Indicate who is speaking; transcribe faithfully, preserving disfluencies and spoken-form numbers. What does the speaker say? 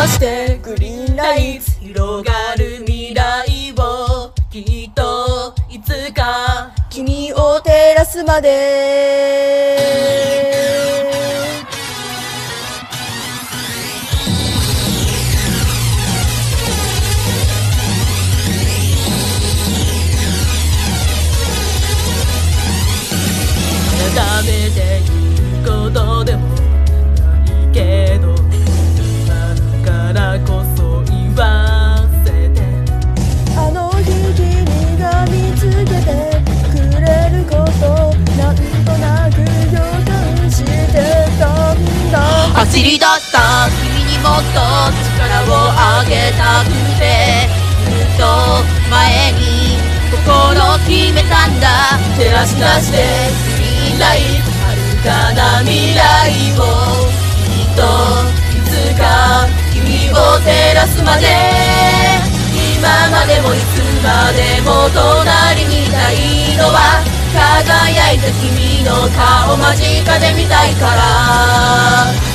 Speaker 1: してグリーンライツ広がる未来をきっといつか君を照らすまで改めて言うことでもないけど今だからこそ言わせてあの日君が見つけてくれることなんとなく予感してたんだ走り出した君にもっと力をあげたくてずっと前に心決めたんだ照らし出して遥かな未来をきっといつか君を照らすまで今までもいつまでも隣にいたいのは輝いた君の顔間近で見たいから